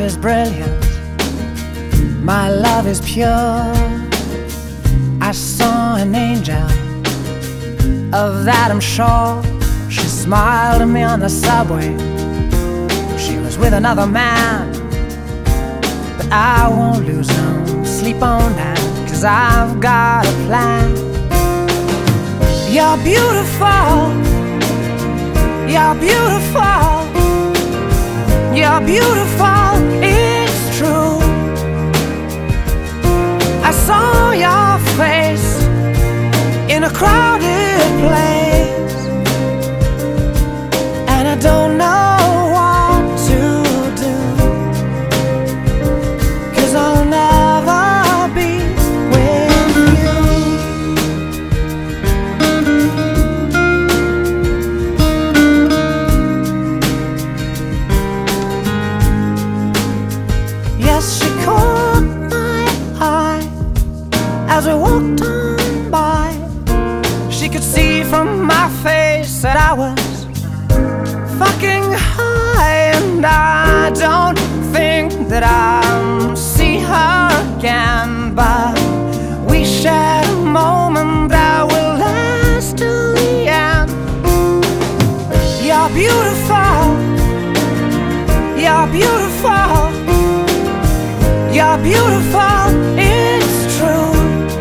is brilliant, my love is pure. I saw an angel, of that I'm sure. She smiled at me on the subway. She was with another man, but I won't lose no sleep on that, 'cause I've got a plan. You're beautiful, you're beautiful, you're beautiful, it's true. I saw your face in a crowded place, and I don't know what to do, 'cause I'll never be with you. Yes, she caught my eye as we walked on by. She could see from my face that I was fucking high, and I don't think that I'll see her again, but we shared a moment that will last till the end. You're beautiful, you're beautiful, you're beautiful, it's true.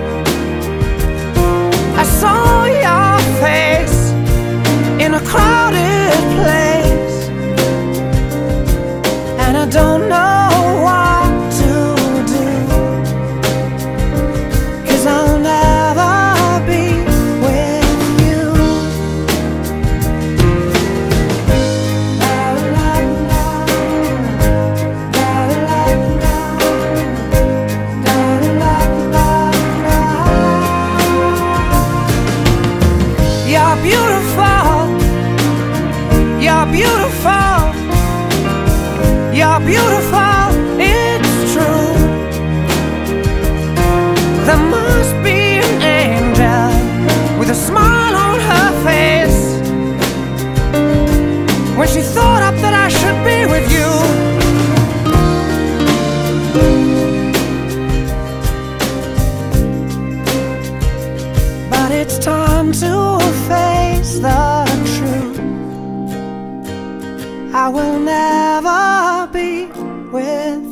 I saw your face in a crowded place, and I don't know what to do, 'cause I'll never be with you. You're beautiful, you're beautiful, you're beautiful, it's true. There must be an angel with a smile on her face when she thought up that I should be with you. But it's time to face the truth. I will never be with